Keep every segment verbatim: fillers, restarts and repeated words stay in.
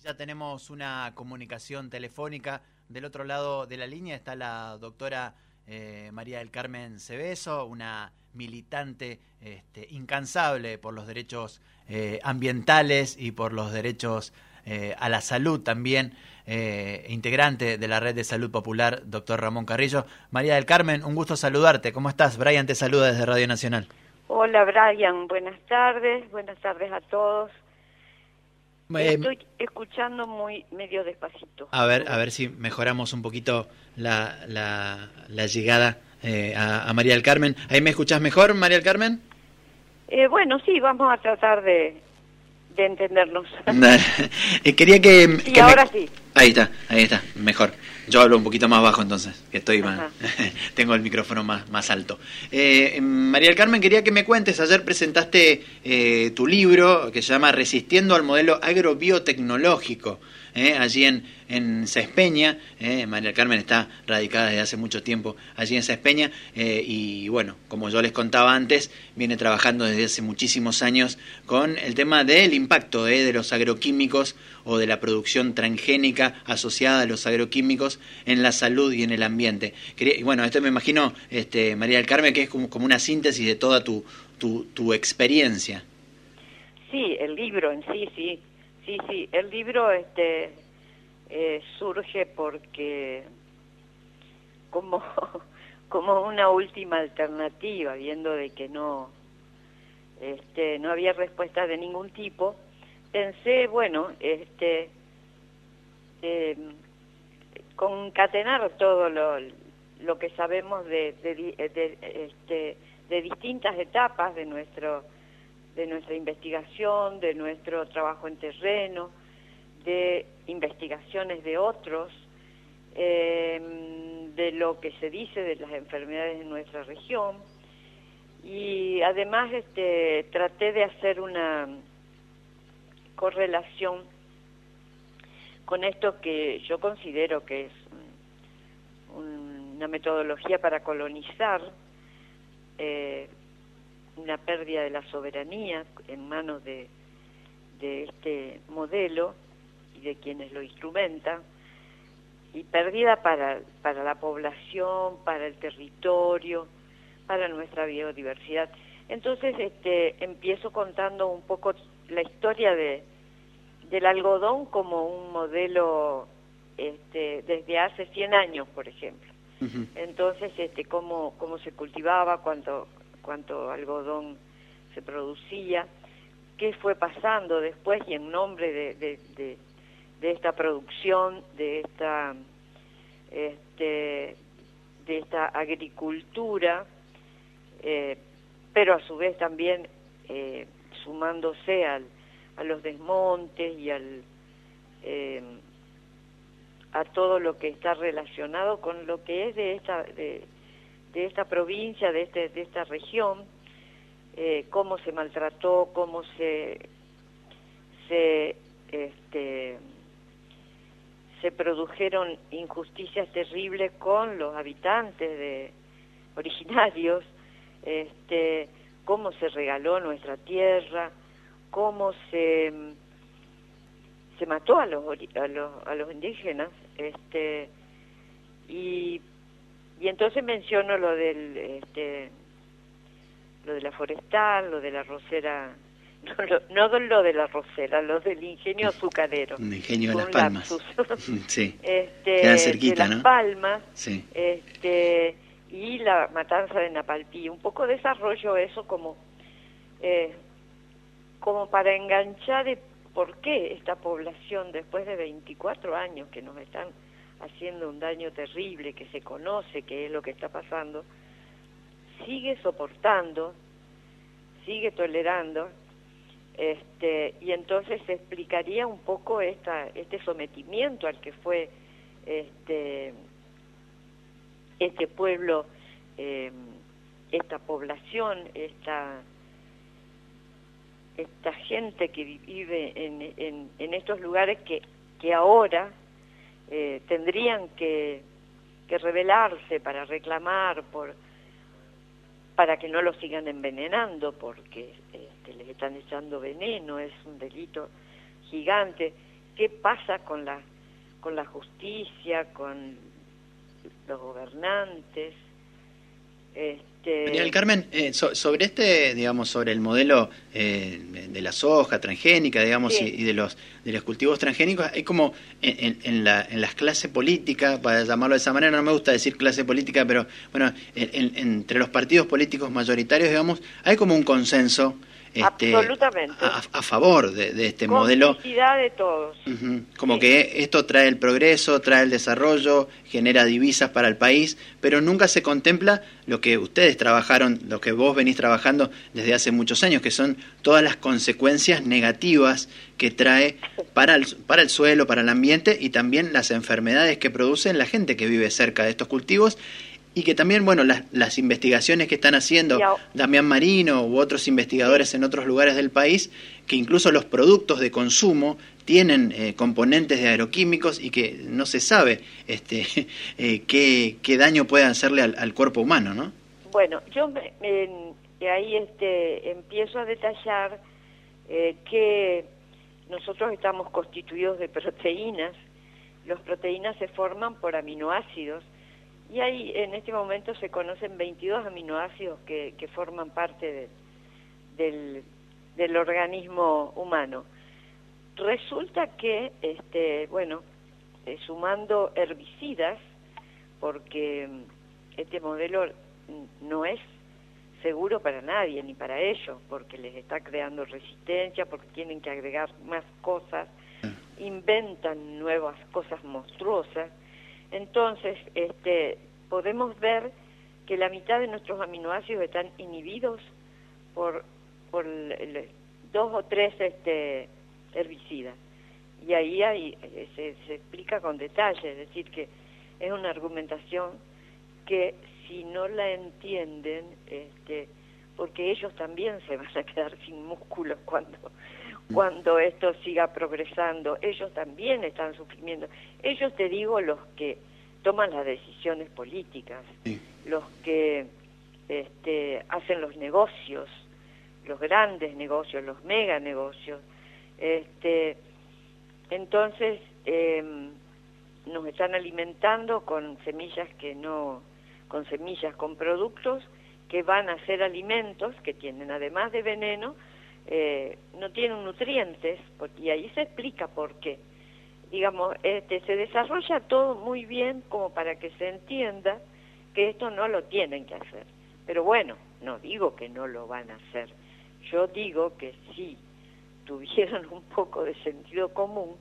Ya tenemos una comunicación telefónica. Del otro lado de la línea está la doctora eh, María del Carmen Cebeso, una militante este, incansable por los derechos eh, ambientales y por los derechos eh, a la salud también, eh, integrante de la Red de Salud Popular, doctor Ramón Carrillo. María del Carmen, un gusto saludarte. ¿Cómo estás? Brian te saluda desde Radio Nacional. Hola Brian, buenas tardes, buenas tardes a todos. Eh, Estoy escuchando muy medio despacito. A ver, a ver si mejoramos un poquito la, la, la llegada eh, a, a María del Carmen. ¿Ahí me escuchás mejor, María del Carmen? Eh, bueno, sí, vamos a tratar de, de entendernos. eh, quería que... Sí, que ahora me... sí. Ahí está, ahí está, mejor. Yo hablo un poquito más bajo entonces, que estoy más... tengo el micrófono más, más alto. Eh, María del Carmen, quería que me cuentes, ayer presentaste eh, tu libro que se llama Resistiendo al modelo agrobiotecnológico, eh, allí en, en Sespeña. Eh, María del Carmen está radicada desde hace mucho tiempo allí en Sespeña eh, y bueno, como yo les contaba antes, viene trabajando desde hace muchísimos años con el tema del impacto eh, de los agroquímicos o de la producción transgénica asociada a los agroquímicos en la salud y en el ambiente. Quería, y bueno, esto me imagino, este, María del Carmen, que es como, como una síntesis de toda tu, tu, tu experiencia. Sí, el libro en sí, sí, sí, sí. El libro este eh, surge porque como como una última alternativa, viendo de que no este no había respuesta de ningún tipo. Pensé, bueno, este, eh, concatenar todo lo, lo que sabemos de, de, de, este, de distintas etapas de nuestro de nuestra investigación, de nuestro trabajo en terreno, de investigaciones de otros, eh, de lo que se dice de las enfermedades en nuestra región, y además este, traté de hacer una correlación con esto que yo considero que es una metodología para colonizar, eh, una pérdida de la soberanía en manos de, de este modelo y de quienes lo instrumentan, y pérdida para, para la población, para el territorio, para nuestra biodiversidad. Entonces este, empiezo contando un poco la historia de, del algodón como un modelo este, desde hace cien años, por ejemplo. Uh-huh. Entonces, este, cómo, cómo se cultivaba, cuánto, cuánto algodón se producía, qué fue pasando después y en nombre de, de, de, de esta producción, de esta, este, de esta agricultura, eh, pero a su vez también eh, sumándose al, a los desmontes y al eh, a todo lo que está relacionado con lo que es de esta de, de esta provincia, de este de esta región, eh, cómo se maltrató, cómo se se este se produjeron injusticias terribles con los habitantes de originarios, este cómo se regaló nuestra tierra, cómo se se mató a los a los, a los indígenas, este y y entonces menciono lo del este lo de la forestal, lo de la arrocera, no, lo, no lo de la arrocera, lo del ingenio azucarero. El ingenio de las Palmas. Sí. Este, queda cerquita, de las ¿no? Palmas. Sí. Este y la matanza de Napalpí. Un poco desarrollo eso como eh, como para enganchar de por qué esta población, después de veinticuatro años que nos están haciendo un daño terrible, que se conoce que es lo que está pasando, sigue soportando, sigue tolerando, este, y entonces se explicaría un poco esta, este sometimiento al que fue este, este pueblo, eh, esta población, esta esta gente que vive en, en, en estos lugares que, que ahora eh, tendrían que, que rebelarse para reclamar, por para que no los sigan envenenando, porque este, les están echando veneno, es un delito gigante, qué pasa con la, con la justicia, con los gobernantes. Este... María del Carmen, eh, so, sobre este, digamos, sobre el modelo eh, de la soja transgénica, digamos, Sí. y, y de los de los cultivos transgénicos, hay como en, en, en la en las clases políticas, para llamarlo de esa manera, no me gusta decir clase política, pero bueno, en, en, entre los partidos políticos mayoritarios, digamos, hay como un consenso. Este, Absolutamente. A, a favor de, de este modelo. Complicidad de todos. Uh-huh. Como sí. que esto trae el progreso, trae el desarrollo, genera divisas para el país, pero nunca se contempla lo que ustedes trabajaron, lo que vos venís trabajando desde hace muchos años, que son todas las consecuencias negativas que trae para el, para el suelo, para el ambiente y también las enfermedades que producen la gente que vive cerca de estos cultivos. Y que también, bueno, las, las investigaciones que están haciendo Damián Marino u otros investigadores en otros lugares del país, que incluso los productos de consumo tienen eh, componentes de agroquímicos y que no se sabe este, eh, qué, qué daño puede hacerle al, al cuerpo humano, ¿no? Bueno, yo me, me, ahí este, empiezo a detallar eh, que nosotros estamos constituidos de proteínas. Las proteínas se forman por aminoácidos. Y ahí en este momento se conocen veintidós aminoácidos que, que forman parte de, del, del organismo humano. Resulta que, este, bueno, eh, sumando herbicidas, porque este modelo no es seguro para nadie, ni para ellos, porque les está creando resistencia, porque tienen que agregar más cosas, inventan nuevas cosas monstruosas. Entonces, este, podemos ver que la mitad de nuestros aminoácidos están inhibidos por, por el, el, dos o tres este, herbicidas. Y ahí hay, se, se explica con detalle, es decir, que es una argumentación que si no la entienden, este, porque ellos también se van a quedar sin músculos cuando... cuando esto siga progresando, ellos también están sufriendo. Ellos, te digo, los que toman las decisiones políticas, sí. los que este, hacen los negocios, los grandes negocios, los mega negocios. Este, entonces, eh, nos están alimentando con semillas que no, con semillas, con productos que van a ser alimentos que tienen, además de veneno, Eh, no tienen nutrientes, y ahí se explica por qué. Digamos, este, se desarrolla todo muy bien como para que se entienda que esto no lo tienen que hacer. Pero bueno, no digo que no lo van a hacer. Yo digo que si tuvieran un poco de sentido común,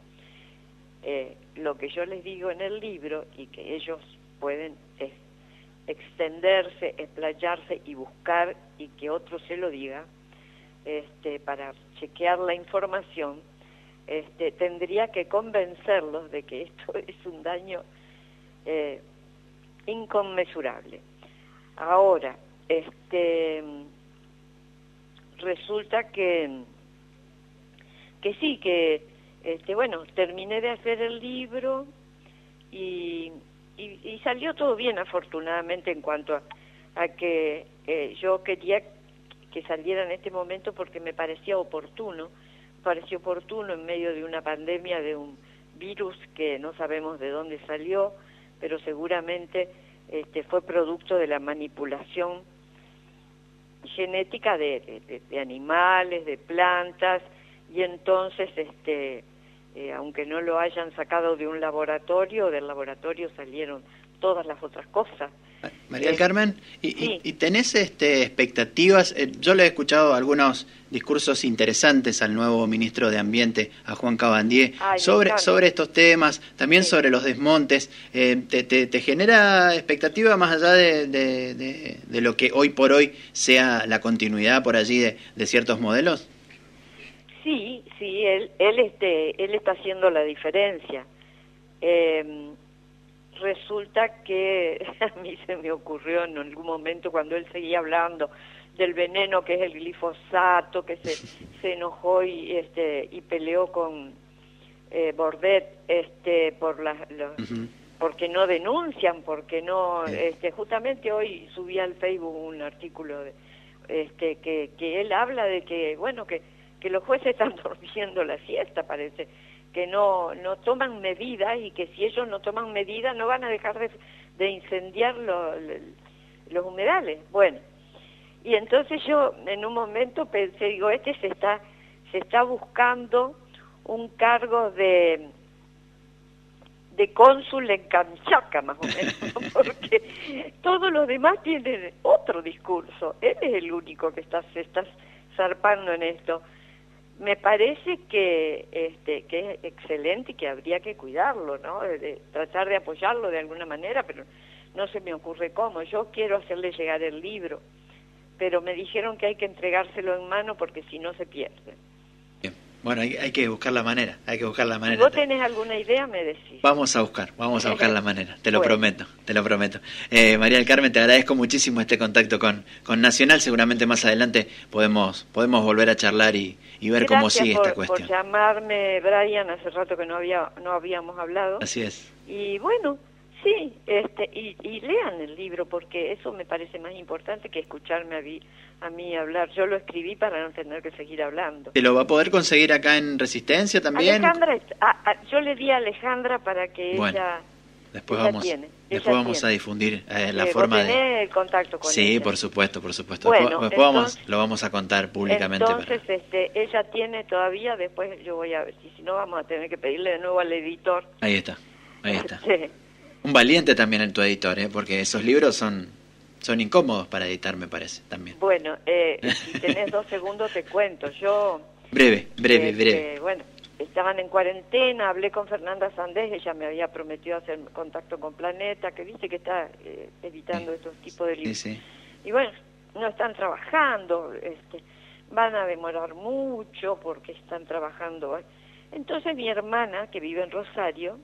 eh, lo que yo les digo en el libro, y que ellos pueden es, extenderse, explayarse y buscar, y que otro se lo diga, Este, para chequear la información, este, tendría que convencerlos de que esto es un daño eh, inconmensurable. Ahora, este, resulta que, que sí, que, este, bueno, terminé de hacer el libro y, y, y salió todo bien, afortunadamente, en cuanto a, a que eh, yo quería que saliera en este momento porque me parecía oportuno, pareció oportuno en medio de una pandemia, de un virus que no sabemos de dónde salió, pero seguramente este, fue producto de la manipulación genética de, de, de animales, de plantas, y entonces, este, eh, aunque no lo hayan sacado de un laboratorio, del laboratorio salieron todas las otras cosas. María del Carmen, ¿y, sí. y, y tenés este, expectativas? Eh, yo le he escuchado algunos discursos interesantes al nuevo ministro de Ambiente, a Juan Cabandier, Ay, sobre, sobre estos temas, también sí. sobre los desmontes. Eh, te, te, ¿Te genera expectativa más allá de, de, de, de lo que hoy por hoy sea la continuidad por allí de, de ciertos modelos? Sí, sí, él, él, este, él está haciendo la diferencia. Eh, Resulta que a mí se me ocurrió en algún momento cuando él seguía hablando del veneno que es el glifosato, que se, se enojó y este y peleó con eh, Bordet este por las los, uh-huh. porque no denuncian, porque no yeah. este justamente hoy subí al Facebook un artículo de, este que que él habla de que bueno que que los jueces están durmiendo la siesta, parece, que no, no toman medidas y que si ellos no toman medidas no van a dejar de, de incendiar lo, lo, los humedales. Bueno, y entonces yo en un momento pensé, digo, este se está, se está buscando un cargo de... de cónsul en Kamchatka, más o menos, porque todos los demás tienen otro discurso. Él es el único que está, se está zarpando en esto. Me parece que este que es excelente y que habría que cuidarlo, ¿no? De, de tratar de apoyarlo de alguna manera, pero no se me ocurre cómo. Yo quiero hacerle llegar el libro, pero me dijeron que hay que entregárselo en mano porque si no se pierde. Bueno, hay, hay que buscar la manera, hay que buscar la manera. Si vos tenés alguna idea, me decís. Vamos a buscar, vamos a buscar la manera, te lo Bueno. prometo, te lo prometo. Eh, María del Carmen, te agradezco muchísimo este contacto con, con Nacional, seguramente más adelante podemos podemos volver a charlar y, y ver Gracias cómo sigue por, esta cuestión. por llamarme, Brian, hace rato que no había no habíamos hablado. Así es. Y bueno, sí, este y, y lean el libro, porque eso me parece más importante que escucharme a mí, a mí hablar. Yo lo escribí para no tener que seguir hablando. ¿Te lo va a poder conseguir acá en Resistencia también? Alejandra, a, a, yo le di a Alejandra para que bueno, ella... después ella vamos, tiene, después ella vamos tiene. a difundir eh, la Eh, forma ¿vos tenés de... el contacto con Sí, ella? por supuesto, por supuesto. Bueno, después después entonces, vamos, lo vamos a contar públicamente. Entonces, para... este, ella tiene todavía, después yo voy a ver, si, si no vamos a tener que pedirle de nuevo al editor. Ahí está, ahí está. Este, Un valiente también en tu editor, ¿eh? Porque esos libros son, son incómodos para editar, me parece, también. bueno, eh, si tenés dos segundos te cuento. Yo... Breve, breve, este, breve. Bueno, estaban en cuarentena, hablé con Fernanda Sandés, ella me había prometido hacer contacto con Planeta, que dice que está eh, editando Sí. estos tipos de libros. Sí, sí. Y bueno, no están trabajando, este, van a demorar mucho porque están trabajando. ¿eh? Entonces mi hermana, que vive en Rosario,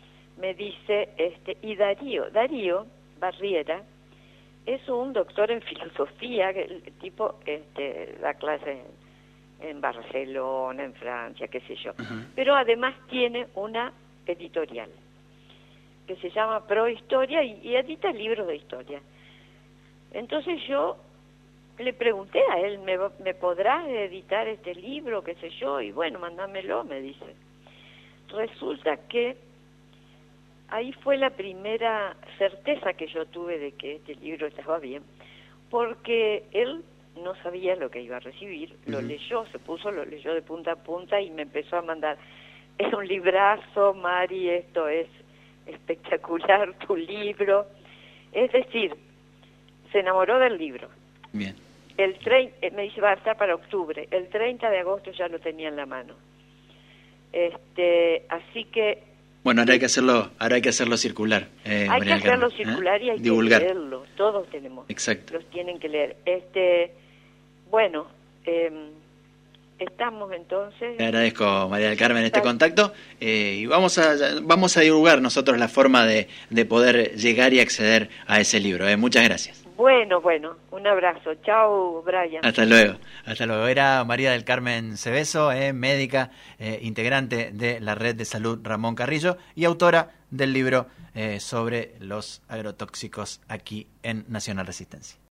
me dice, este, y Darío, Darío Barriera, es un doctor en filosofía, que el tipo este, da clases en, en Barcelona, en Francia, qué sé yo, Ajá. pero además tiene una editorial que se llama Pro Historia y, y edita libros de historia. Entonces yo le pregunté a él, ¿me, ¿me podrás editar este libro, qué sé yo? Y bueno, mándamelo, me dice. Resulta que ahí fue la primera certeza que yo tuve de que este libro estaba bien, porque él no sabía lo que iba a recibir, lo Uh-huh. leyó, se puso, lo leyó de punta a punta y me empezó a mandar, es un librazo, Mari, esto es espectacular, tu libro. Es decir, se enamoró del libro. Bien. El trein- me dice, va a estar para octubre, el treinta de agosto ya lo tenía en la mano. Este, así que Bueno, ahora hay que hacerlo, ahora hay que hacerlo circular. Eh, hay María que del hacerlo Carmen, circular ¿eh? y hay Divulgar. que leerlo, todos tenemos, Exacto. los tienen que leer. Este, bueno, eh, estamos entonces... Te agradezco, María del Carmen, este contacto eh, y vamos a vamos a divulgar nosotros la forma de, de poder llegar y acceder a ese libro. Eh. Muchas gracias. Bueno, bueno, un abrazo. Chao, Brian. Hasta luego. Hasta luego. Era María del Carmen Cebeso, eh, médica, eh, integrante de la Red de Salud Ramón Carrillo y autora del libro eh, sobre los agrotóxicos aquí en Nacional Resistencia.